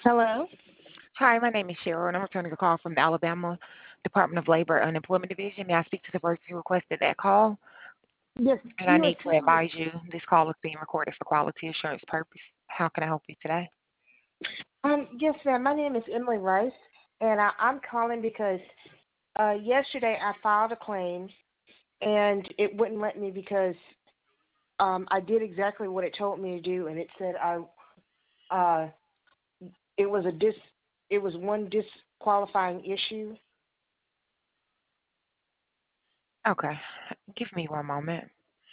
Hello? Hi, my name is Cheryl, and I'm returning a call from the Alabama Department of Labor Unemployment Division. May I speak to the person who requested that call? Yes, And I you are need to speaking with. advise you this call is being recorded for quality assurance purpose. How can I help you today? Yes, ma'am. My name is Emily Rice, and I'm calling because yesterday I filed a claim, and it wouldn't let me because I did exactly what it told me to do, and it said uh it was it was one disqualifying issue. Okay, give me one moment.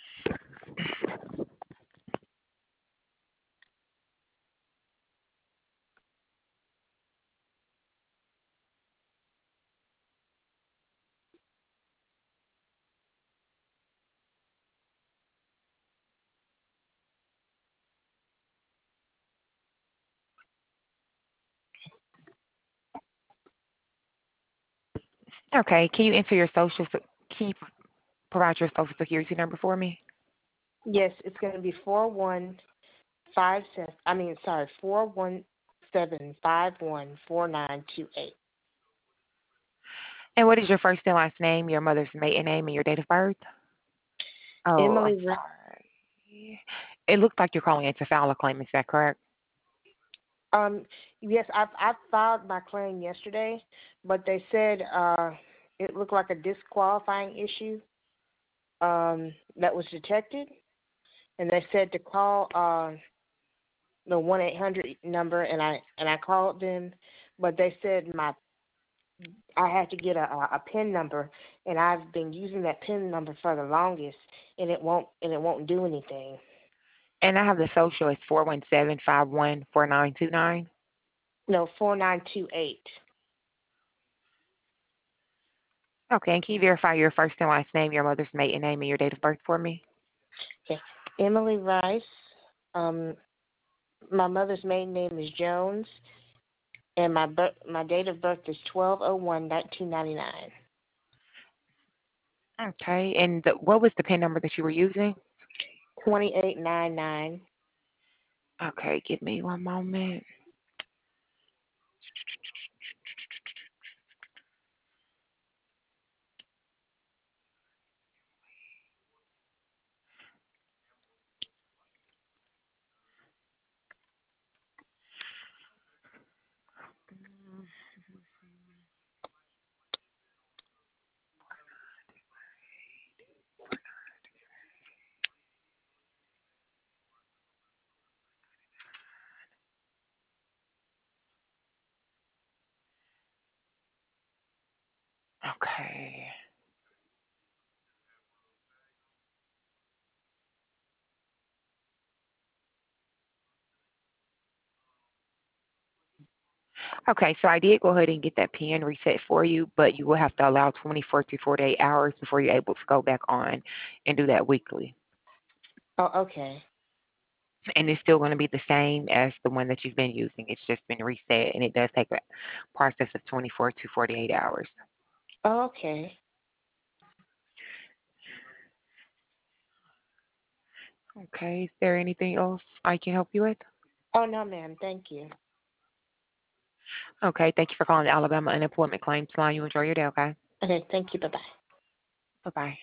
Okay, can you enter your can you provide your social security number for me? Yes, it's going to be 4157. I mean, sorry, 417514928. And what is your first and last name, your mother's maiden name, and your date of birth? Oh, I'm Emily. sorry. It looks like you're calling in to file a claim. Is that correct? Yes, I filed my claim yesterday, but they said it looked like a disqualifying issue that was detected, and they said to call the 1-800 number, and I called them, but they said I had to get a PIN number, and I've been using that PIN number for the longest, and it won't do anything. And I have the social as 417-514929. No, 4928. Okay, and can you verify your first and last name, your mother's maiden name, and your date of birth for me? Okay, Emily Rice. Um, my mother's maiden name is Jones. And my date of birth is 12/01/1999. Okay, and what was the PIN number that you were using? 2899. Okay, give me one moment. Okay. Okay, so I did go ahead and get that PIN reset for you, but you will have to allow 24 to 48 hours before you're able to go back on and do that weekly. Oh, okay. And it's still going to be the same as the one that you've been using. It's just been reset, and it does take a process of 24 to 48 hours. Oh, okay. Okay, is there anything else I can help you with? Oh, no, ma'am. Thank you. Okay, thank you for calling the Alabama Unemployment Claims Line. You enjoy your day, okay? Okay, thank you. Bye-bye. Bye-bye.